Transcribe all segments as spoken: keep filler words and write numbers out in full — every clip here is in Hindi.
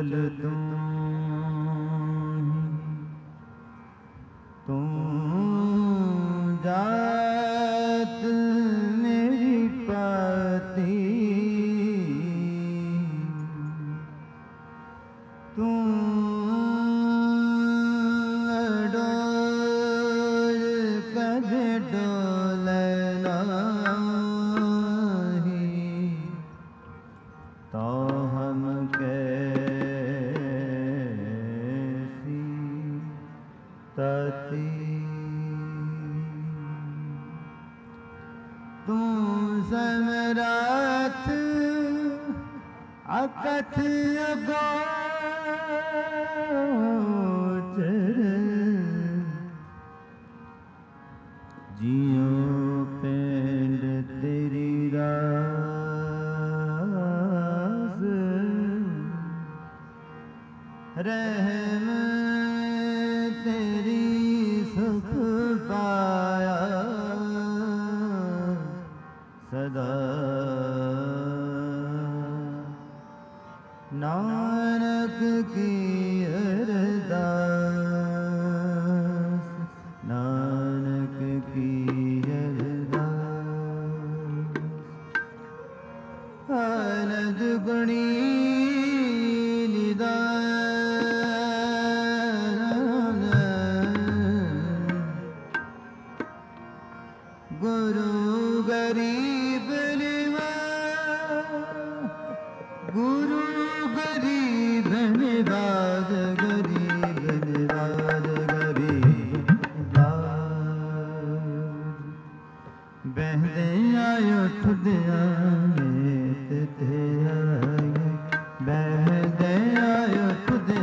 चल तू तू जात मेरी पाती तू डोल कद डोलना तो हम कैसी तती तू समराथ अकथ अगोचर जियो पेंड तेरी रास रहम तेरी सुख पाया सदा नानक की अरदास नानक की अरदास आनंद गुणी निदान गुरु गरीब गुरु गरीब निवाज गरीब निवाज गरीब बहदे आए उठदे आए ते आए बहदे आए उठदे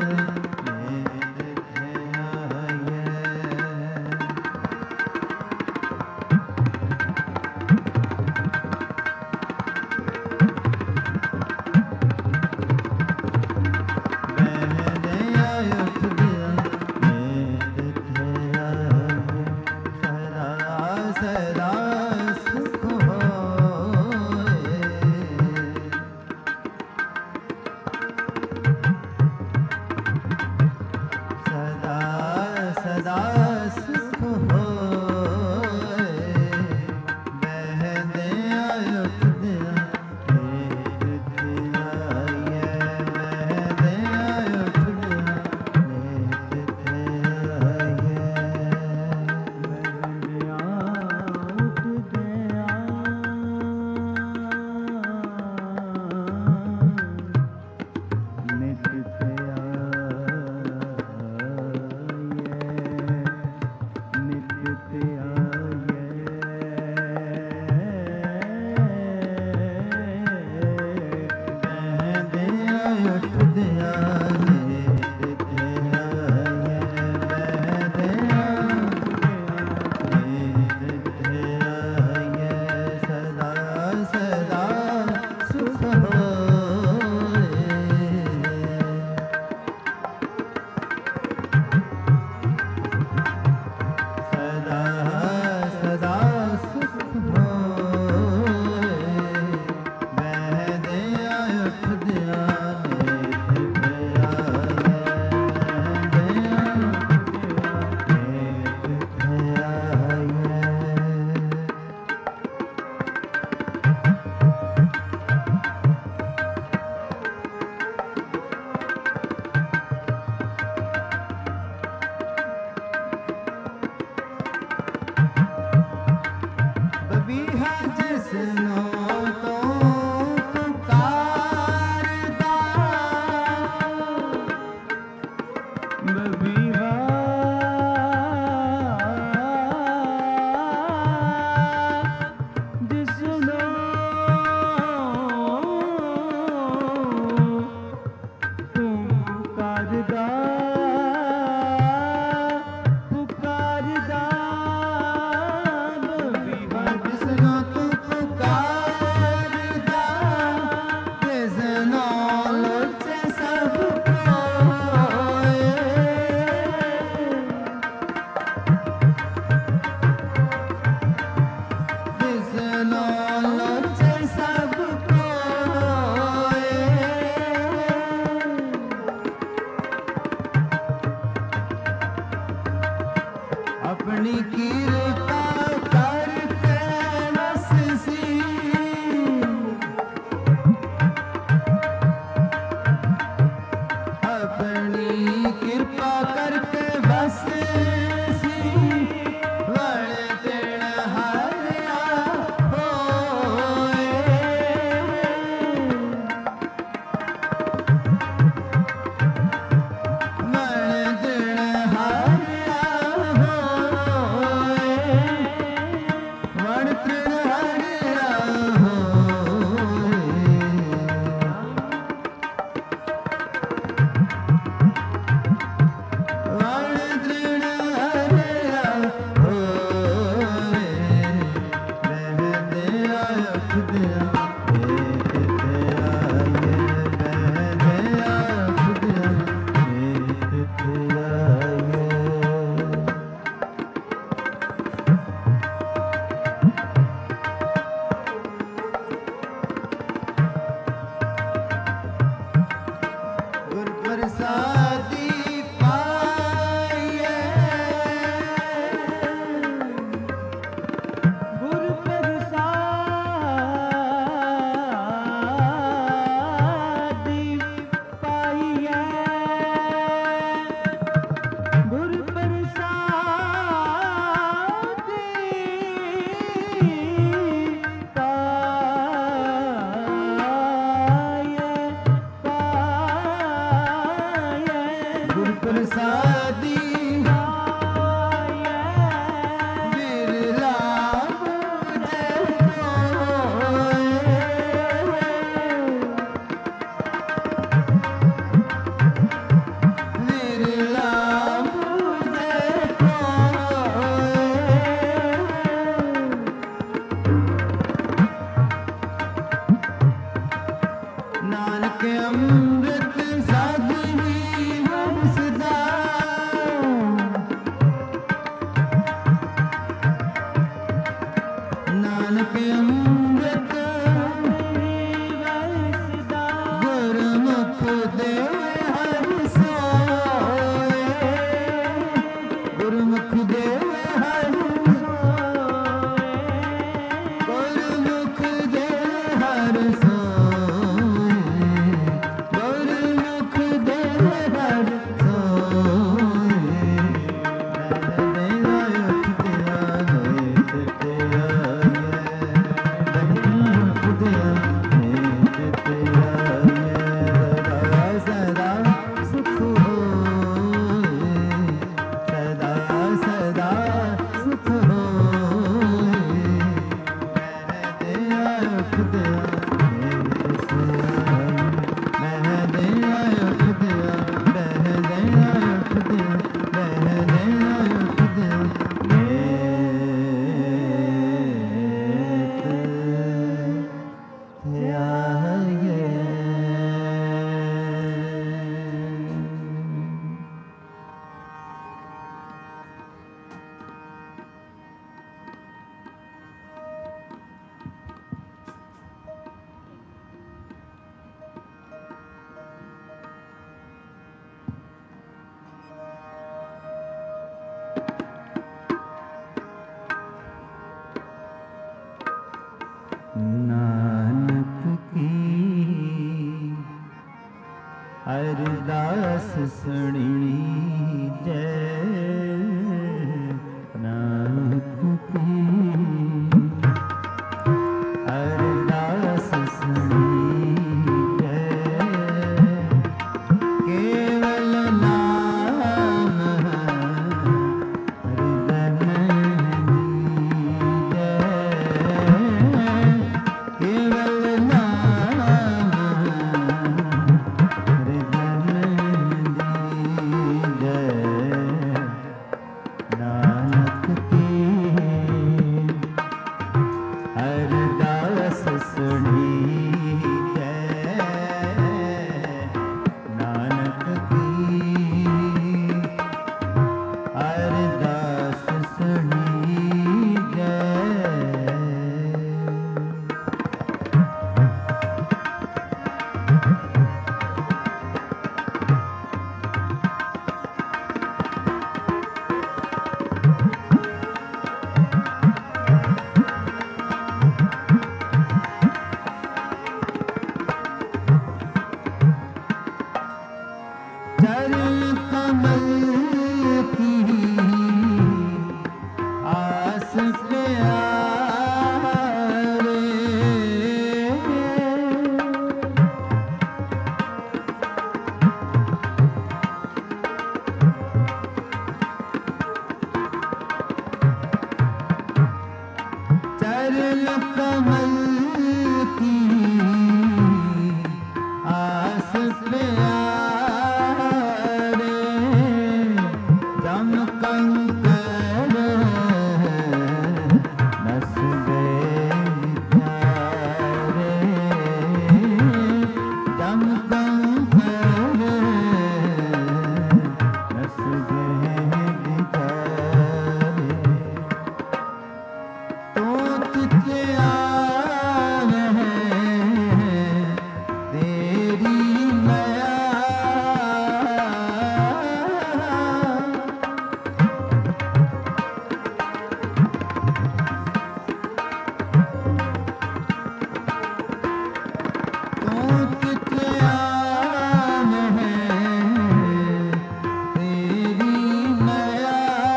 ध्यान है तेरी नया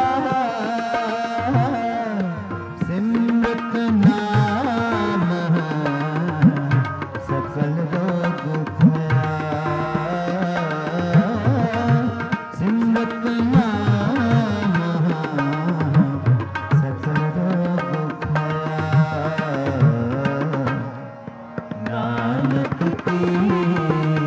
सिमरत नाम है सकल रोग भया सिमरत नाम है सकल रोग भया नानक की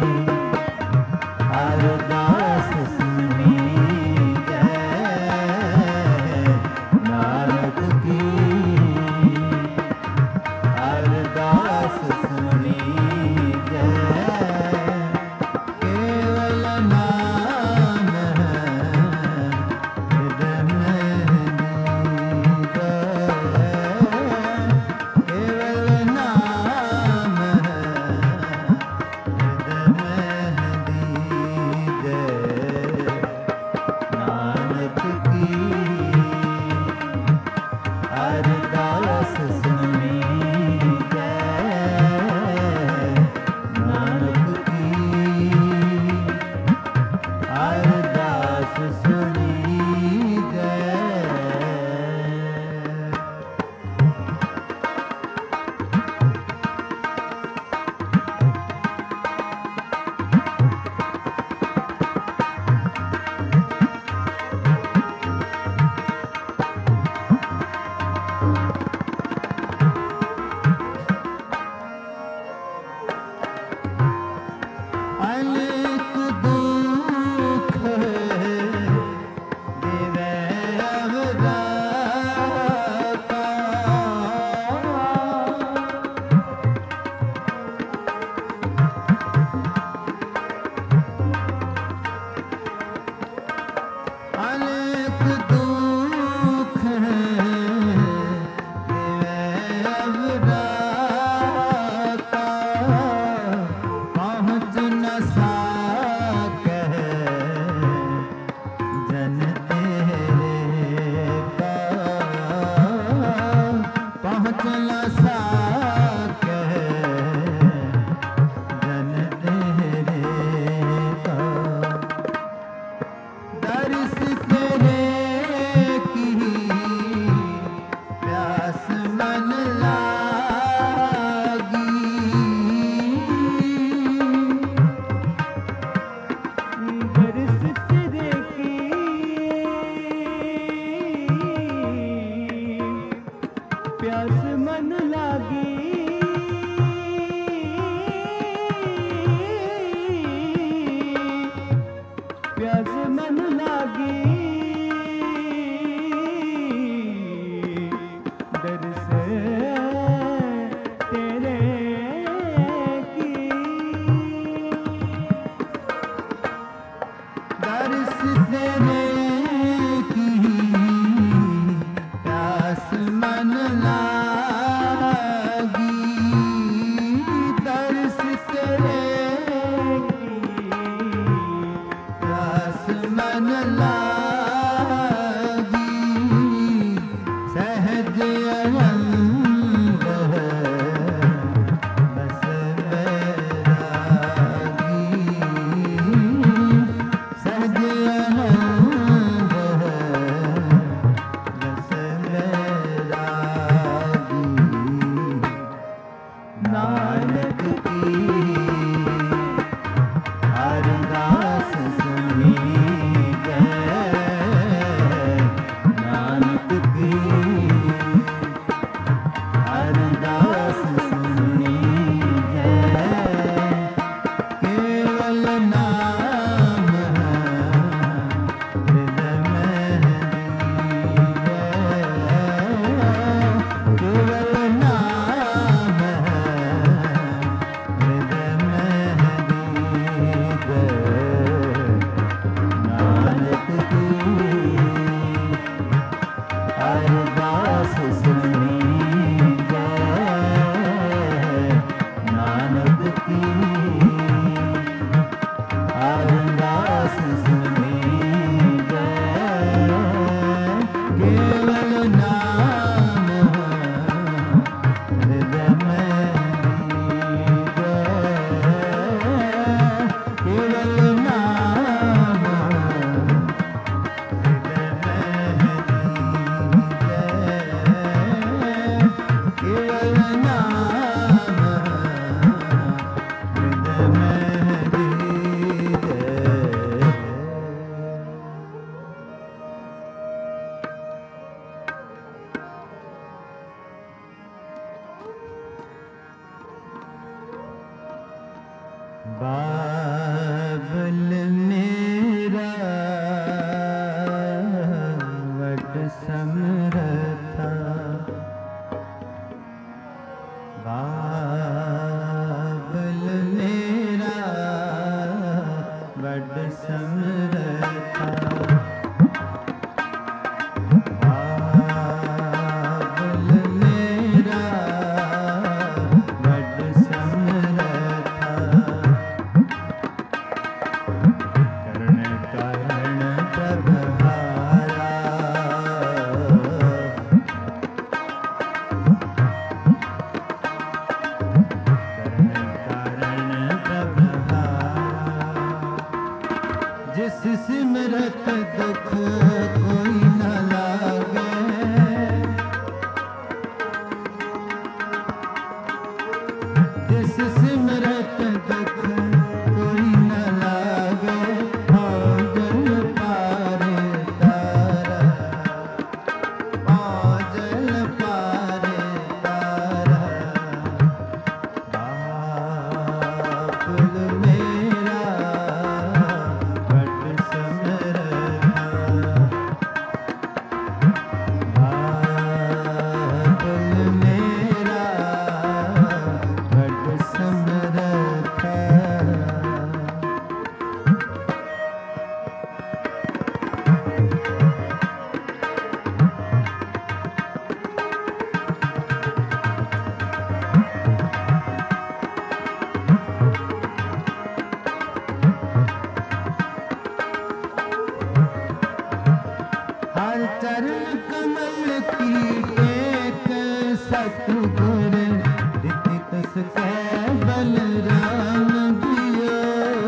बाबल मेरा वड समरथा, बाबल मेरा वड समरथा, जिस सिमरत दुख कोई न लागे, जिस सिमरत दुख कोई न लागे, पाँजल पारे तारा, पाँजल पारे तारा, बाबुल मेरा हर चरण कमल की टेक, सतगुर दिति तस कै बलराम जियो,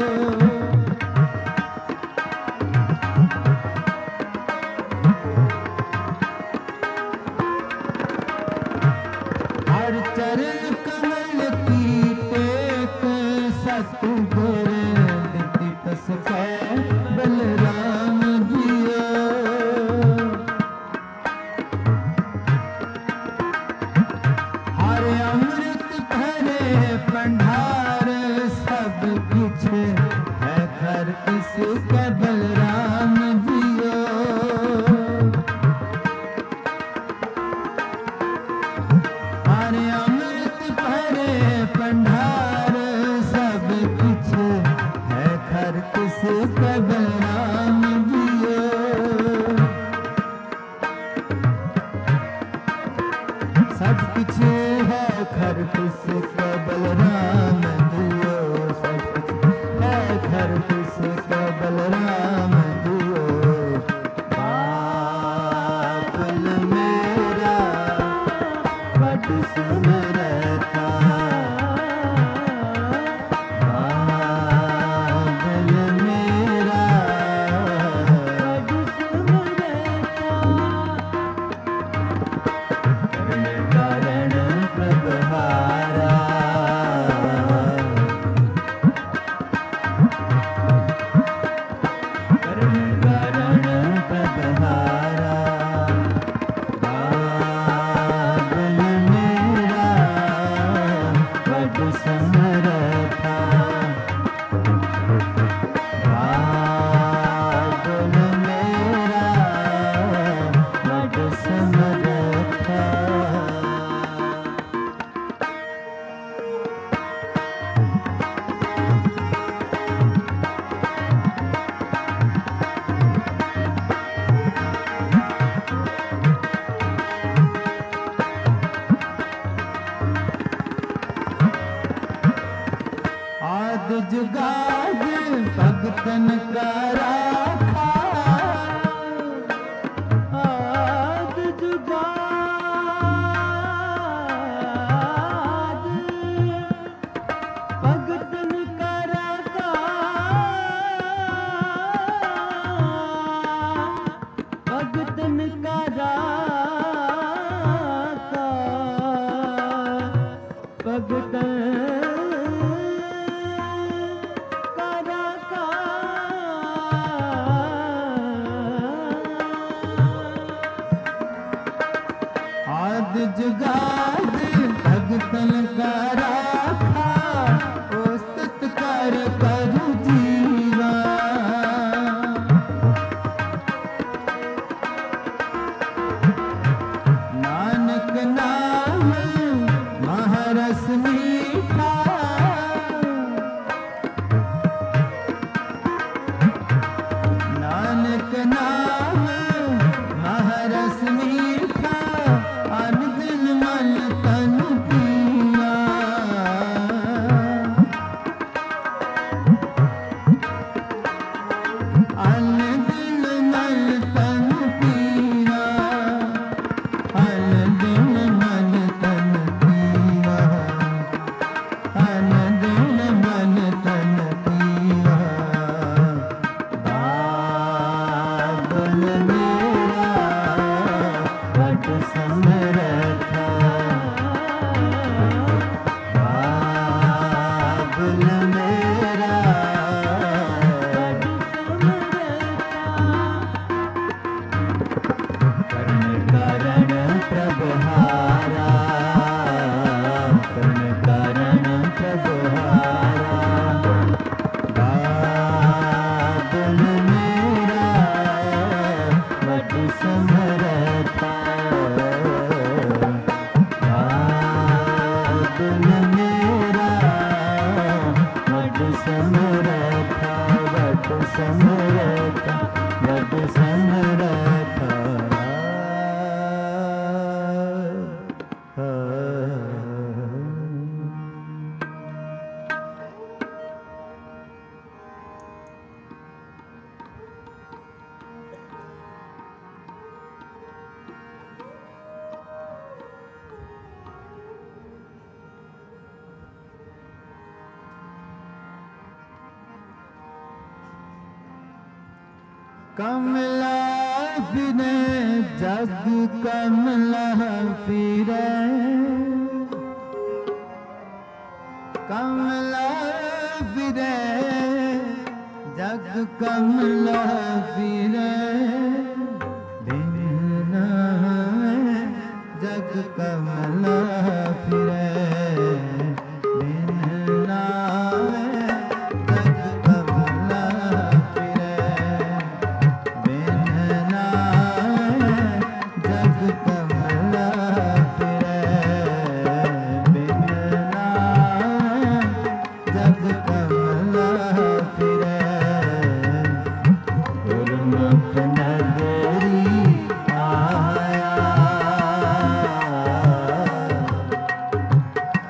हर चरण कमल की टेक, सतगुर दिति तस कै बलराम जियो, अमृत भरे भंडार सब कुछ है घर किसके बलराम जियो, अरे अमृत भरे भंडार सब कुछ है घर किसके बलराम जियो, सब कुछ है घर किसका बलराम जियो, सब कुछ है घर किसका बलराम जियो, बाबुल मेरा वड समरथा, बाबुल मेरा वड समरथा, कारण प्रभहारा, करण कारण प्रभहारा, बाबुल मेरा वड समरथा, बाबुल मेरा वड समरथा। आद जुगाद भगतन का राखा, आद जुगाद भगतन का राखा, भगतन का राखा, भगतन आद जुगाद भगतन का राखा, ओ सत्कार रस मीठा नानक नाम महारस मीठा अन दिन मन तन पिया अन दिन मन तन पिया अन दिन मन तन पिया अन दिन मन तन पिया बाबुल मेरा बड़ समरथा बाबुल मेरा कर्ण करण प्रभहारा कर्ण करण प्रभहारा बाबुल मेरा बड़ समरथा बाबुल मेरा बड़ समरथा बड़ समरथा बड़ समरथा कमला फिरे जग कमला फिरे कमला फिरे जग कमला फिरे दिन नावे जग कमला फिरे दिन नावे जग कमला फिरे दिन नावे जग कमला फिरे दिन नावे जग कमला फिरे गुरुमुख नगरी आया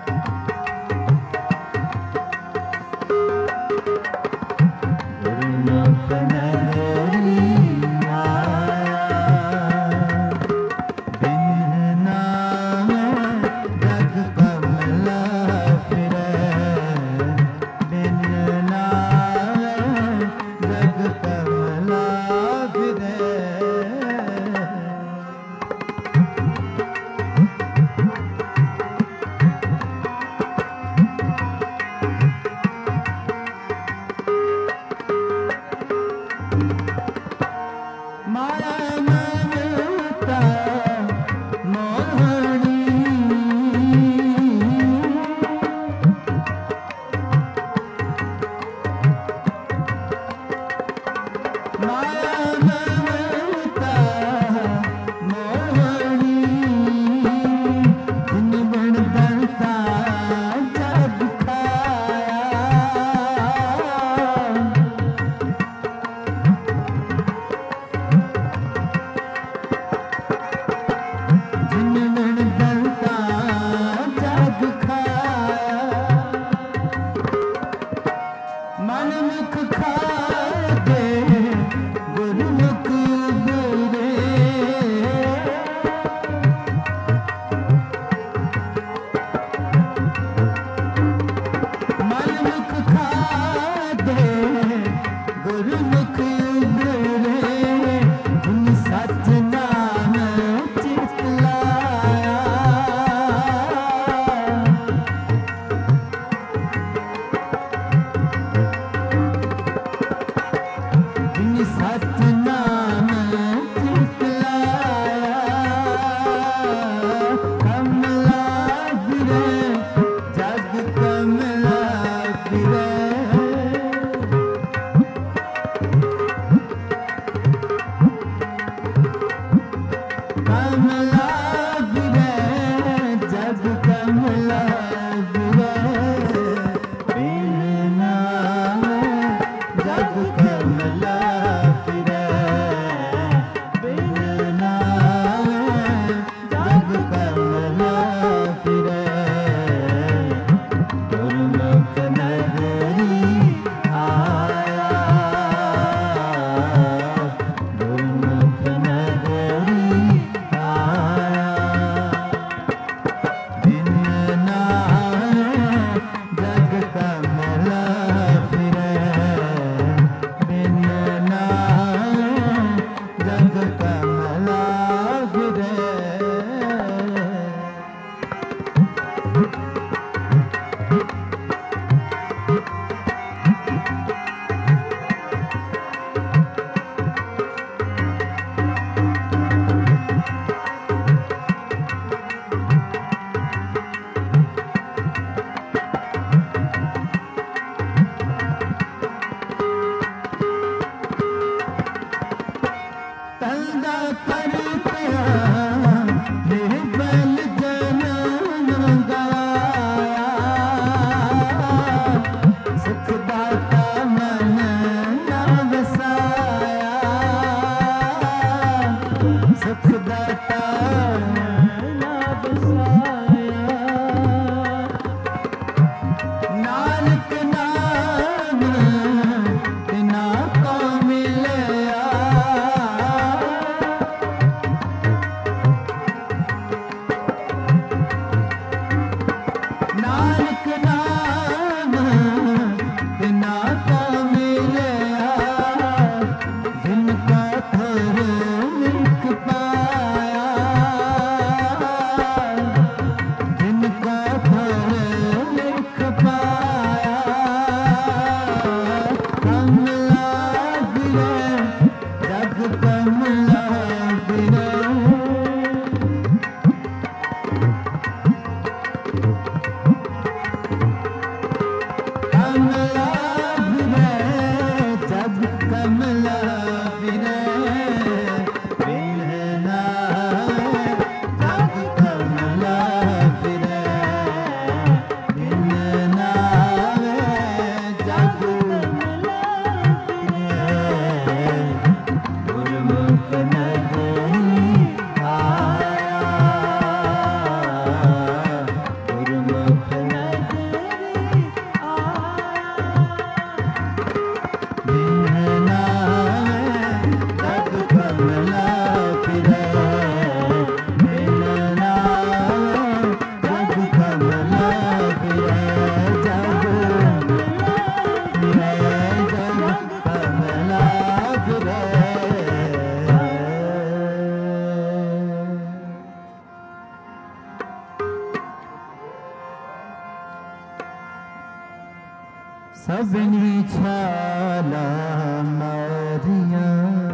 सबनी छाला मारिया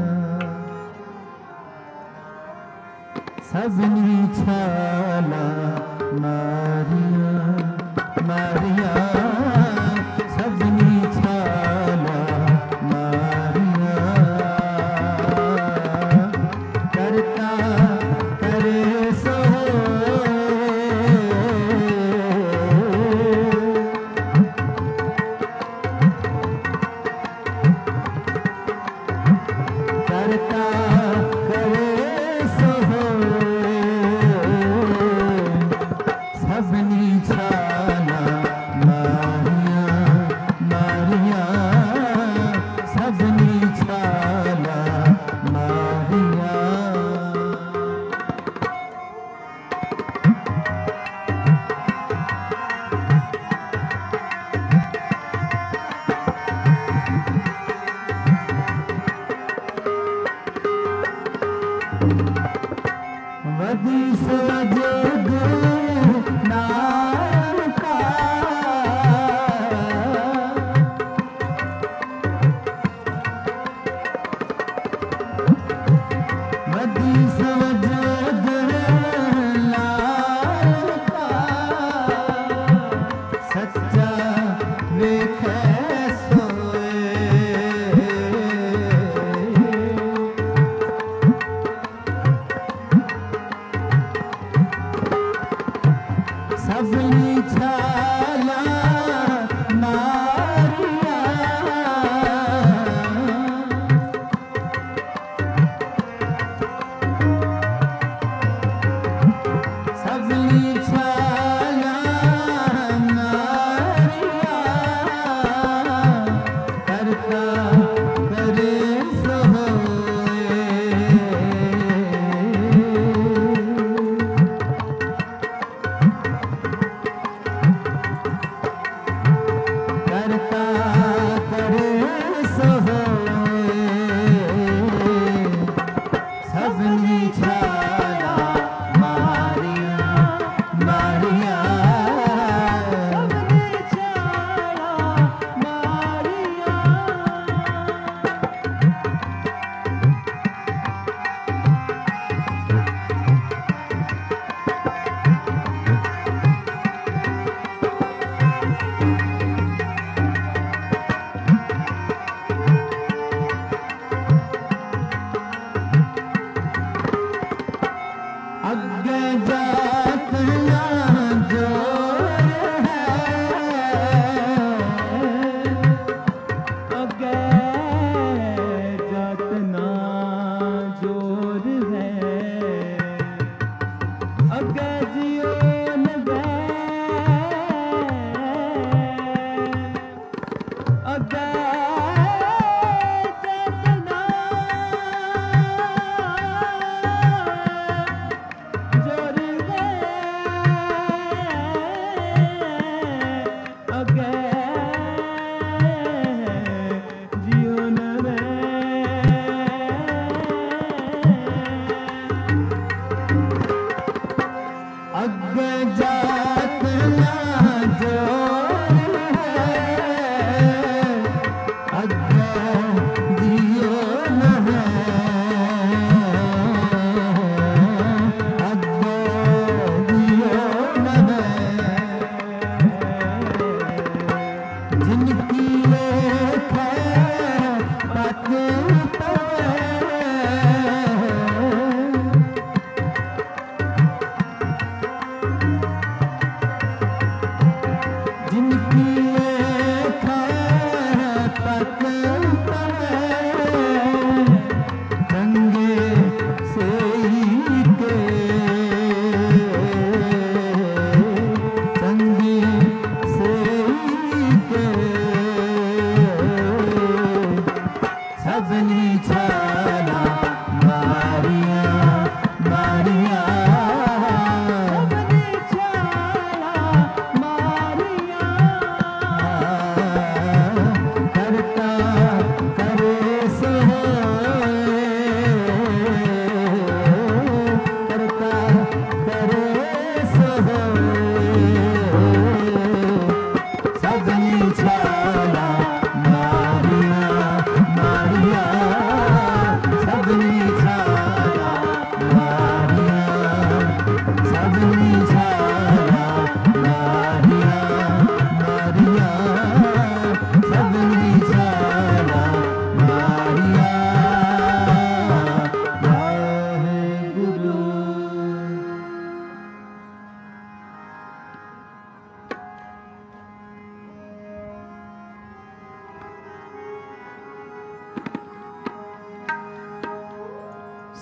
सबनी छाला मारिया मारिया सबनी छाला मारिया करता करे सो करता करे सो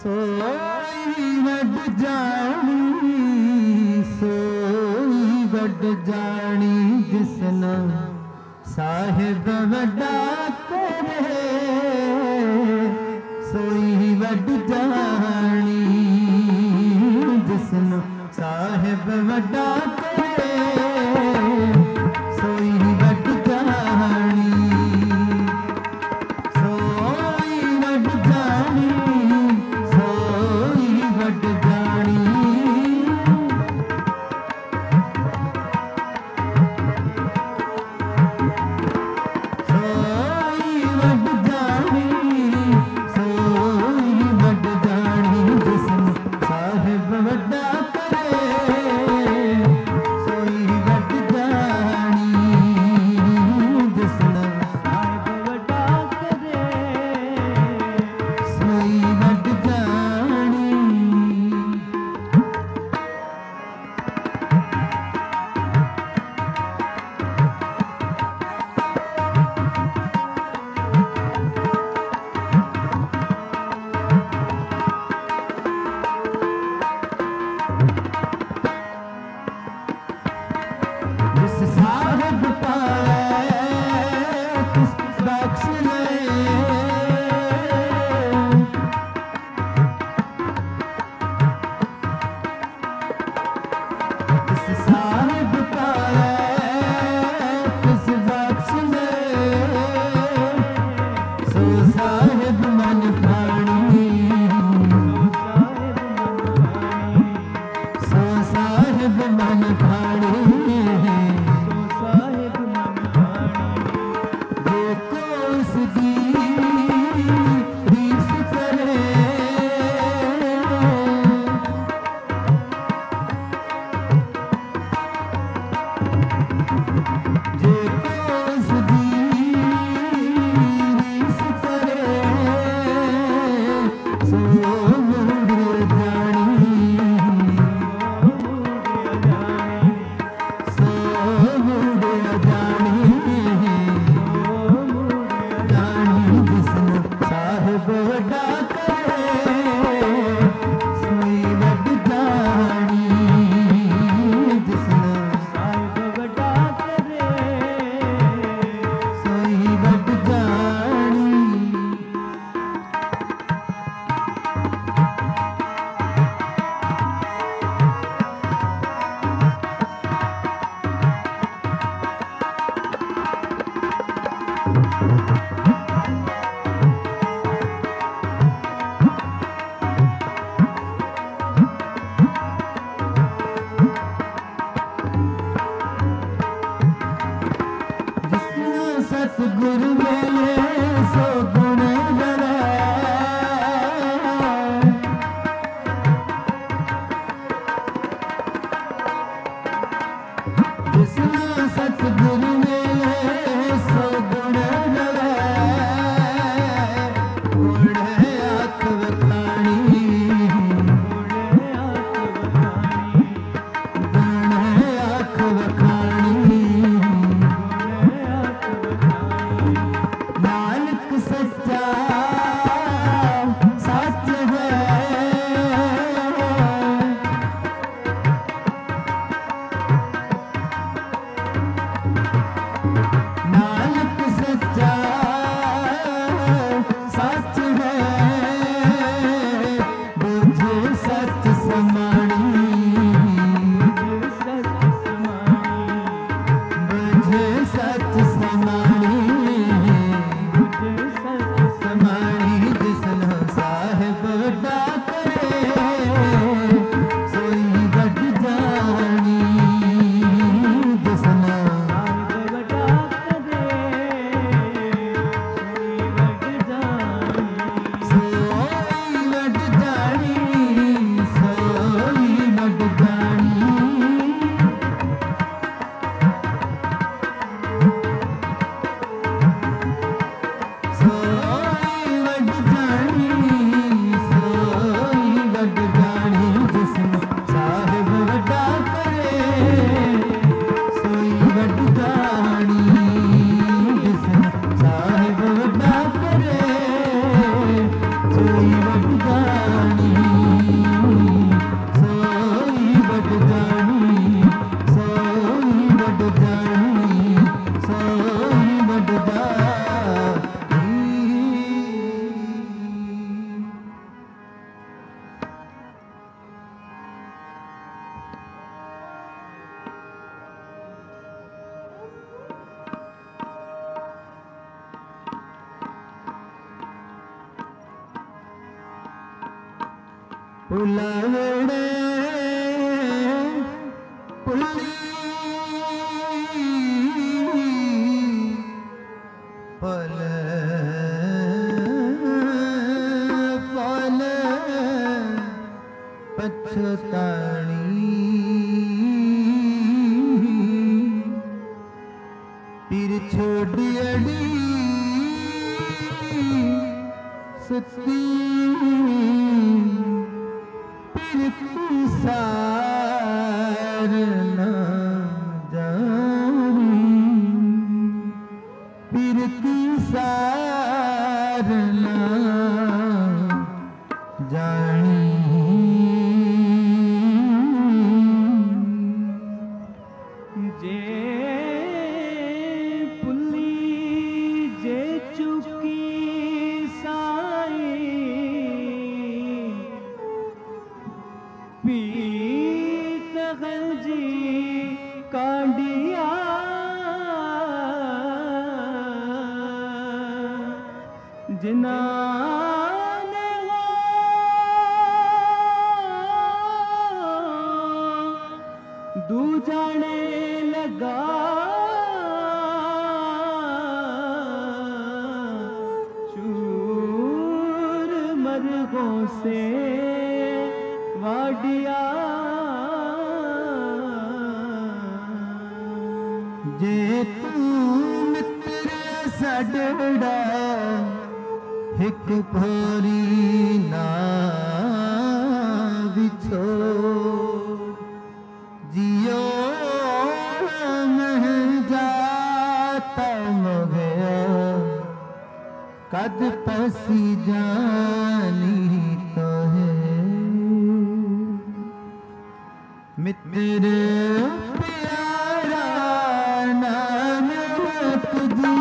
सोई वड जानी सोई वड जानी जिसना साहिब वड्डा करे सोई वड जानी जिसना साहिब वड्डा करे सोई वड जानी सोई वड जानी सोई वड जानी सोई वड जानी सोई वड जानी जिसने साहिब वड्डा करे सोई वड जानी जिसने साहिब वड्डा करे सोई वड जानी जिस साहिब पाए किस बख्श ले जिस साहिब पाए किस बख्श ले सो साहिब मन प्राणी सो साहिब मन प्राणी सतगुरु मेले सो गुण गला जिसना सतगुरु मेले सो गुण गला गुण आख वखाणी गुण आख वखाणी नानक सच्चा सच है नानक सच्चा सच है बुझे सच समाणी बुझे सच समाणी समाणी जिसना साहिब वड्डा करे सोई वड जानी जिसना साहिब वड्डा करे सोई वड जानी सोई वड जानी उलावड़े पुली पल पल पछतानी पीर छोड़ी अड़ी सती पीर की सार न जानी पीर की सार न जानी जे पुली जे चुकी साई पीत गंजी कांडिया जिना दू जाने लगा चूर मरगों से वाडिया जे तू मित्र सडड़ा हिक भोरी ना बिछो जियो मह जाता मगया कद पसी जानी तो है मित्र प्यारा नानक जी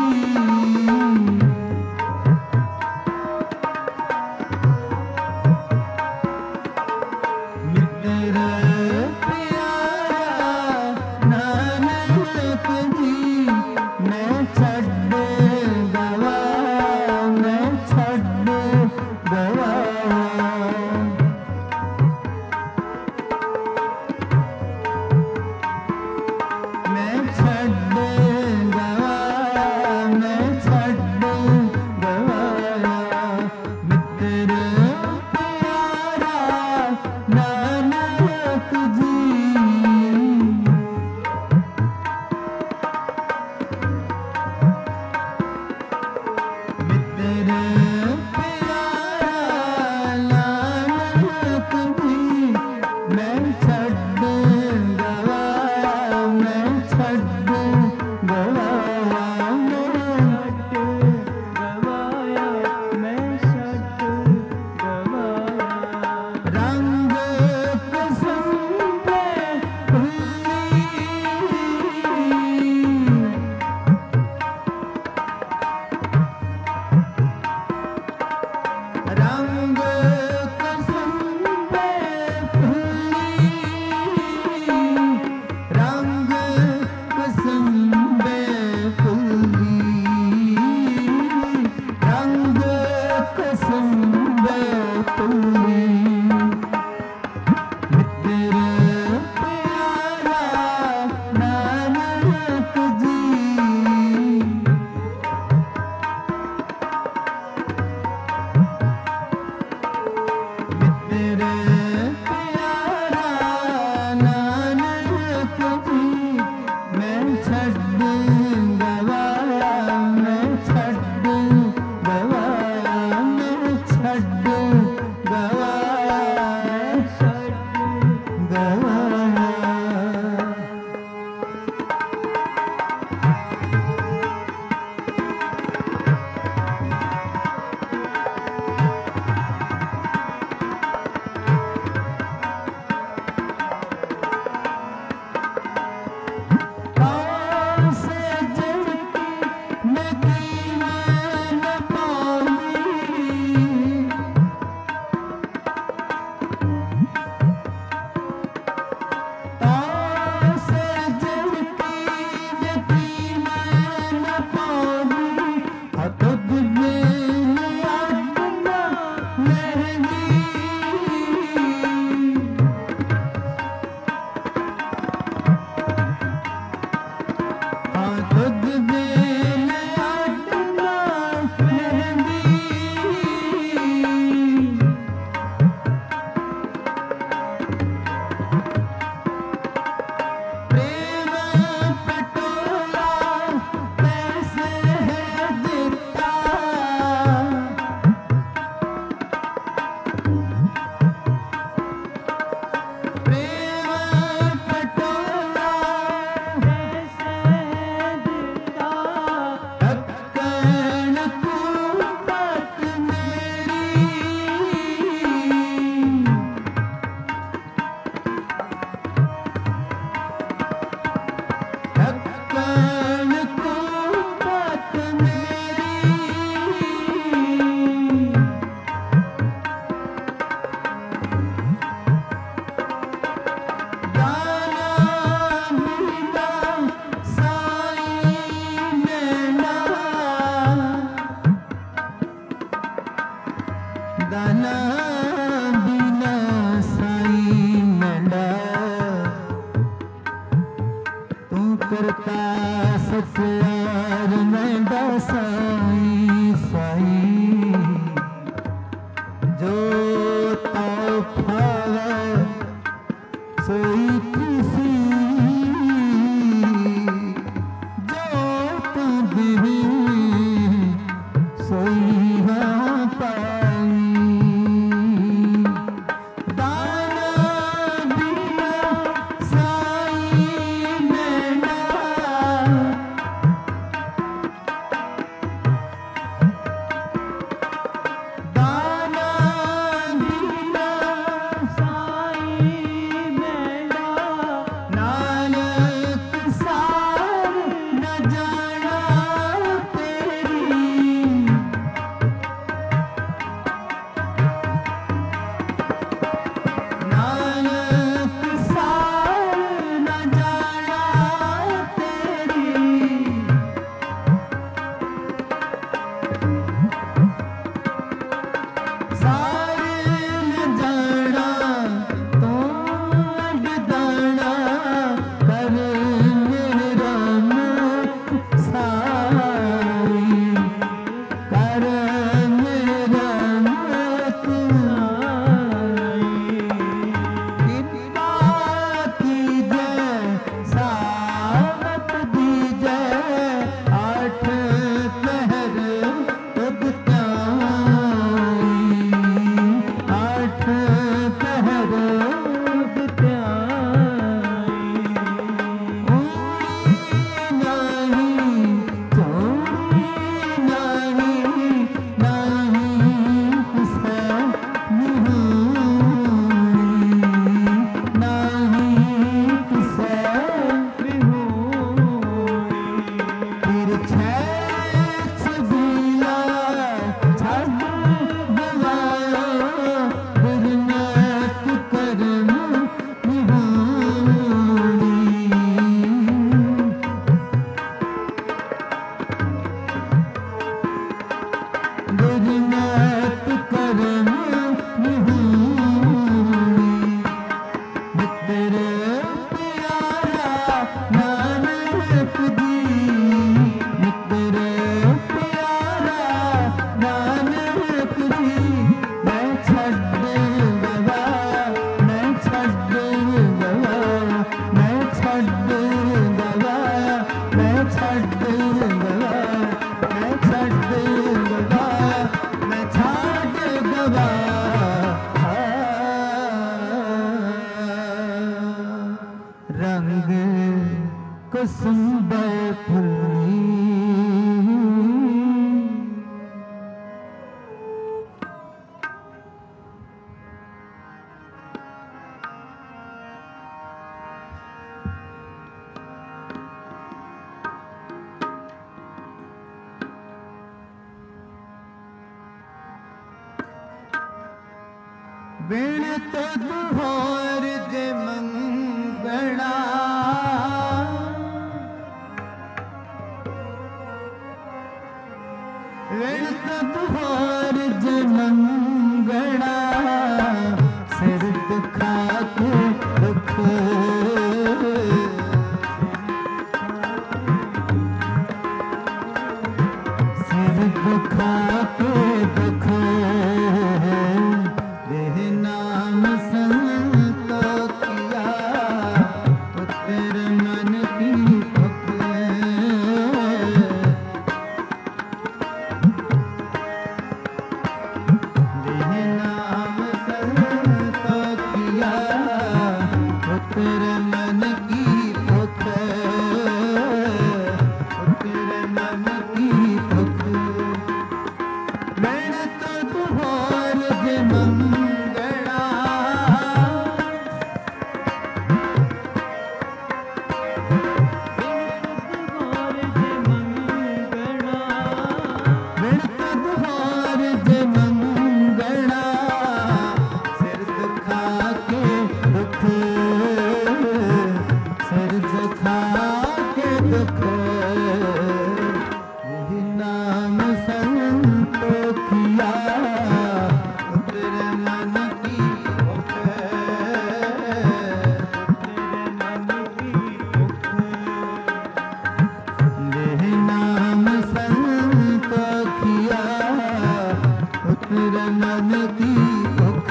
मन की भुख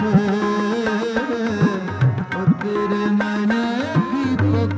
उतर मन की भुख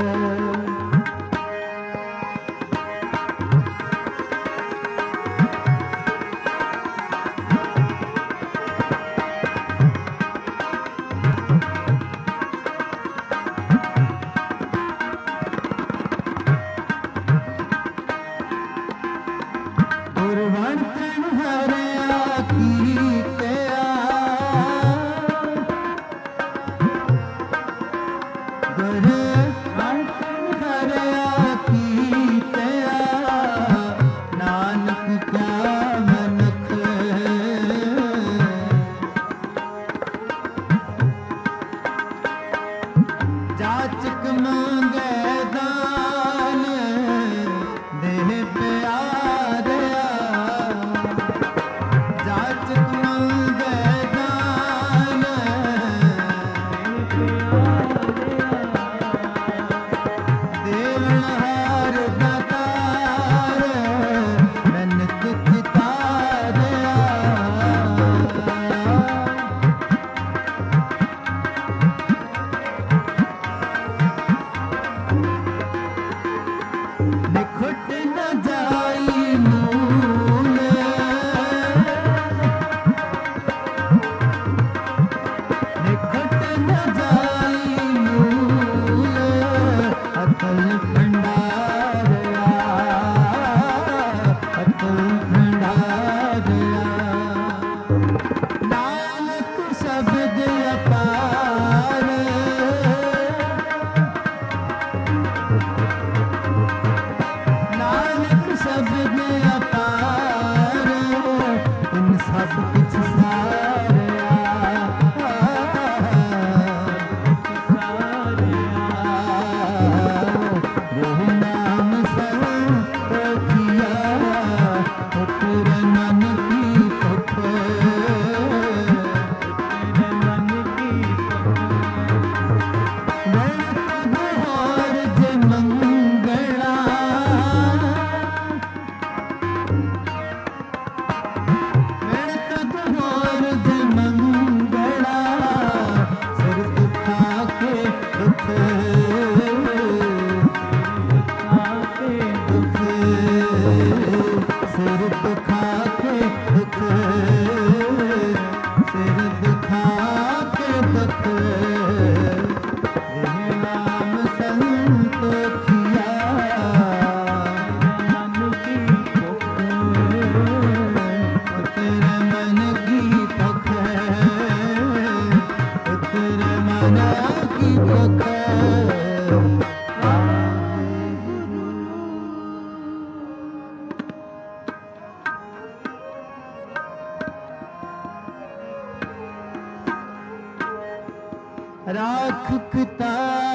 राख पिता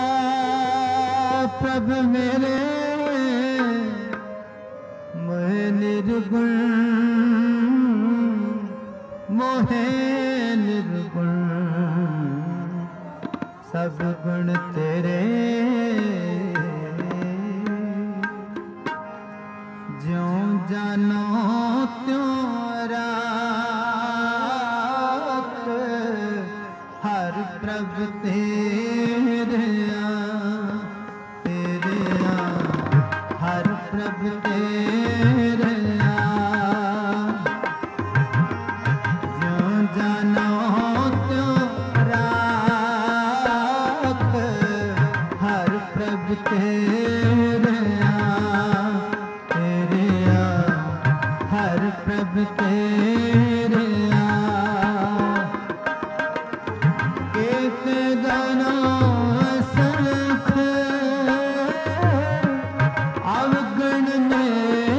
प्रभ मेरे मोहे निर्गुण मोहे निर्गुण सब गुण तेरे ज्यों जानो त्यों प्रभ तेरे तेरे हर प्रभ तेरे ज्यों जानो त्यों राख हर प्रभ तेरे तेरे हर प्रभ तेरे अवगण में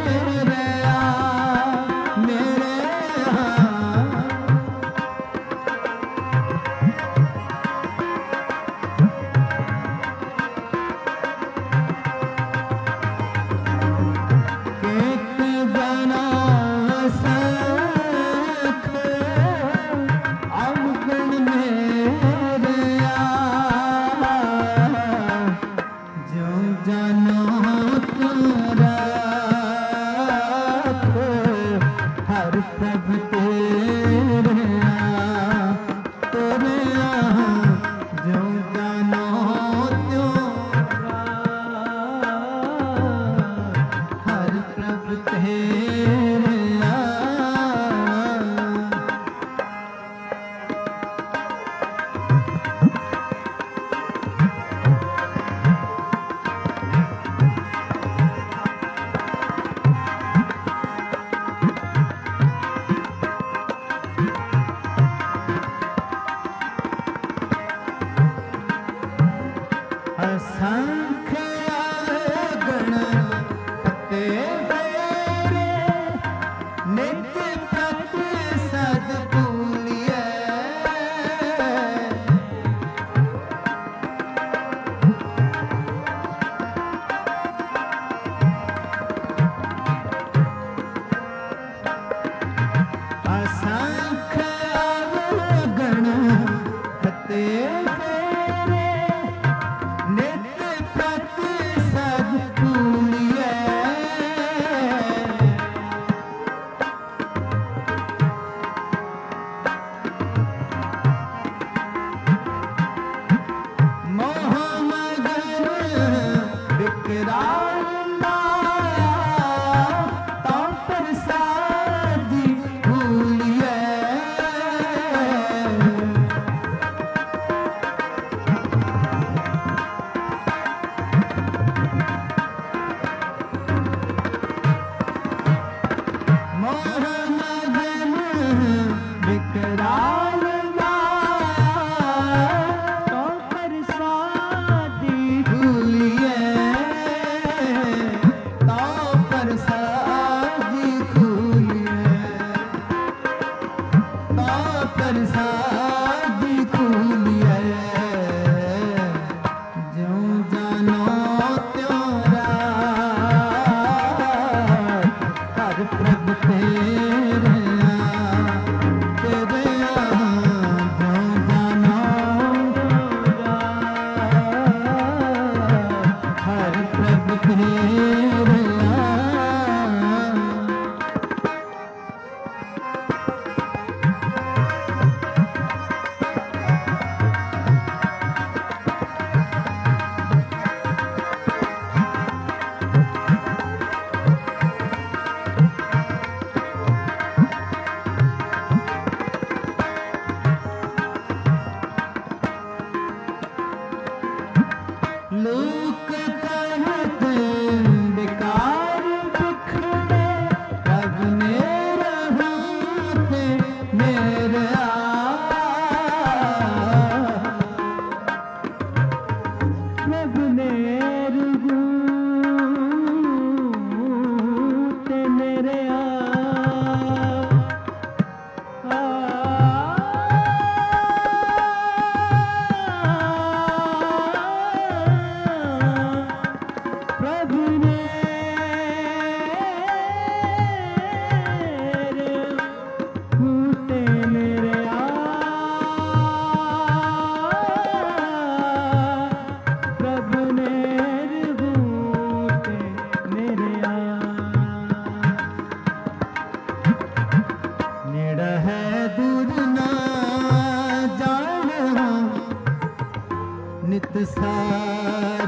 अमृत सार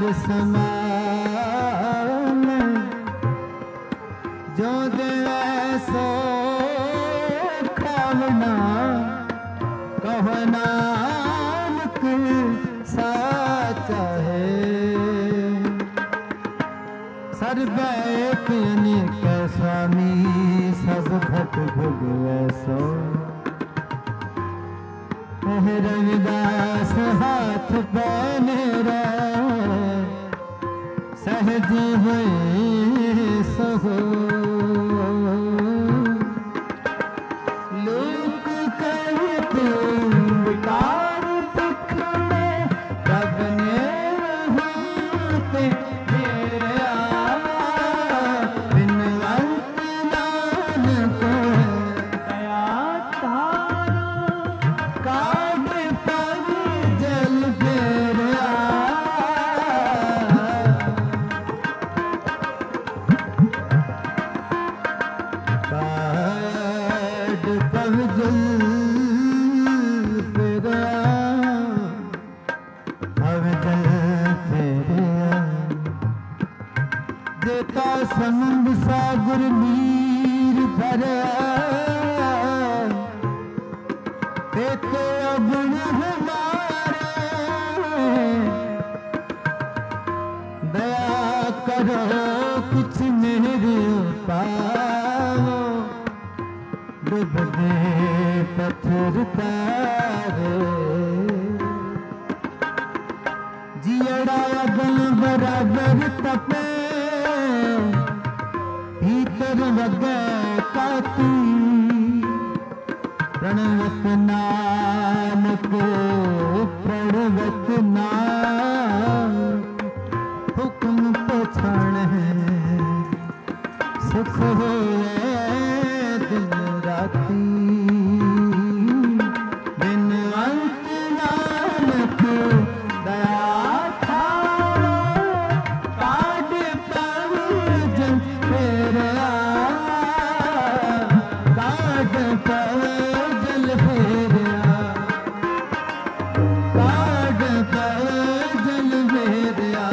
समान जो देवे सो खावना कहो नानक साचा है। सर्वे एक अनेक स्वामी सब भट भोगवे सो। रविदास हाथ पहने सहज हुए सहो। लोक कहते विकार दुख में रब ने होते मेरा बिन अंत नानक दया तारा काट पर जल फेरा। काट पर जल फेरा अब जल फेरा। देता समुंद सागर नीर भरा देते अगुण हमारे। दया करो कुछ मेरे पाओ डूब दे पत्थर तारे। जियड़ा अगल बराबर तपे भीतर लगे काती। प्रणवत नानक प्रणवत नाम हुक्म पछाण है सुख होए दिन राती। दिन अंत नानक दया थारो काट पर जल फेरा। काट पर जल फेरा काट पर जल फेरा।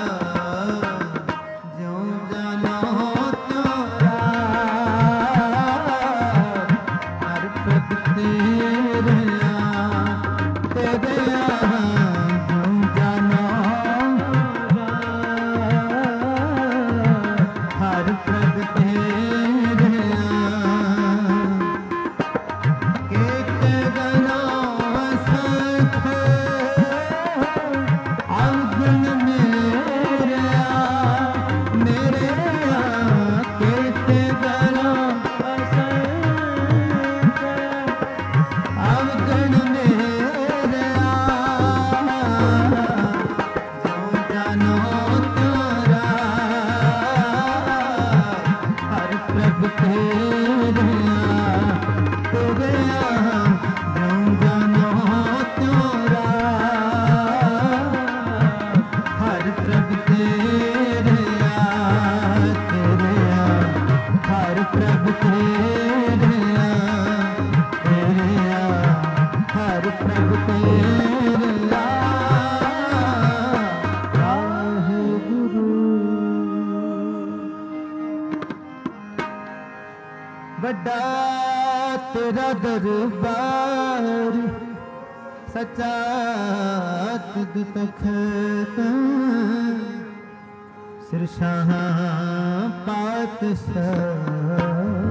जो जानो तोरा हर प्रभ तेरे तेरे जो जानो हर प्रभ तेरे। बड़ा तेरा दरबार सच्चा तुद तखत। सिर शाह पातशाह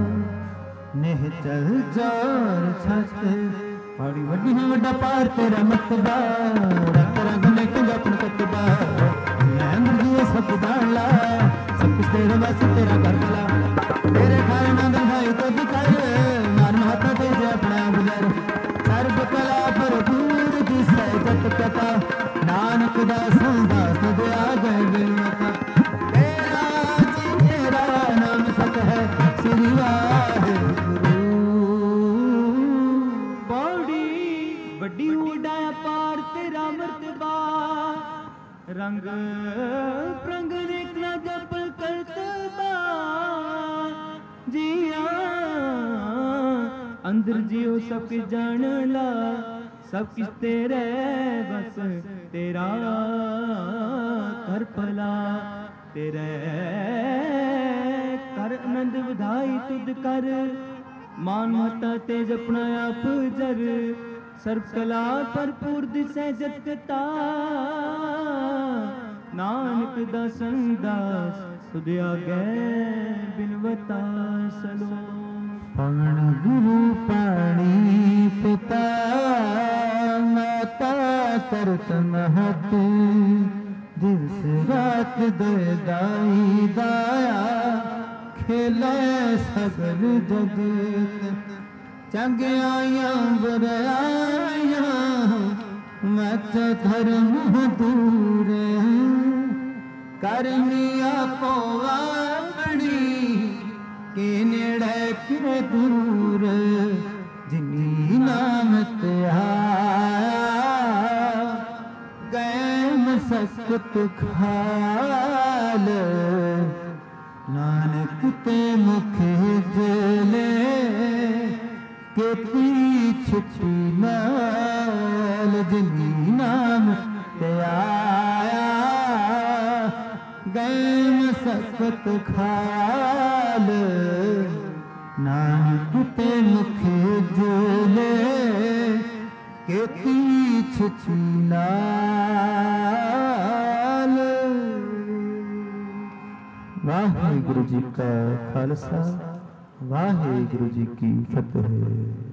निहचल जोर छत। बड़ी वड्डी है वड्डा पार तेरा मतबा रंग रंग ने किंगा अपन कतबा। नैन दिए सब दाला सब कुछ तेरे बस तेरा कर ला। तेरे खाए ना दिखाई तो दिखाए मान महात्मा तेजे अपना गुजर। सर्व कला पर दूर की सहजत कथा नानक दास दास दया गए बिलवता। तेरा जी तेरा नाम सत है श्री वाहिगुरु। बड़ी बड़ी उड़ाया पार तेरा मर्तबा। रंग प्रंग देखना जपल करतबा। जिया अंदर जियो सब कुछ जान ला सब कुछ तेरे बस तेरा कर भला, तेरे कर आनंद वधाई तुद कर, मान महता तेज अपना आप जर, सर्व कला भरपूर दिसै जगता, नानक दासन दास तुद आगे बिनवता सलोम। पवन गुरु पाणी पिता, माता तरत महत, दिवस रात दय दाई दाया, खेले सगल जगत, चंग आया बुराया, मत धर्म दूर, करनिया को अपनी, के नेड़े के दूर, जिनी नाम ते आया, गए मसकत खाल, नानक ते मुख जले, के पीछ नाल, जिनी नाम ते आया, गए मसकत खाल, नानक ते मुख जले, के पीछ नाल। वाहिगुरु जी का खालसा, वाहिगुरु जी की फतेह।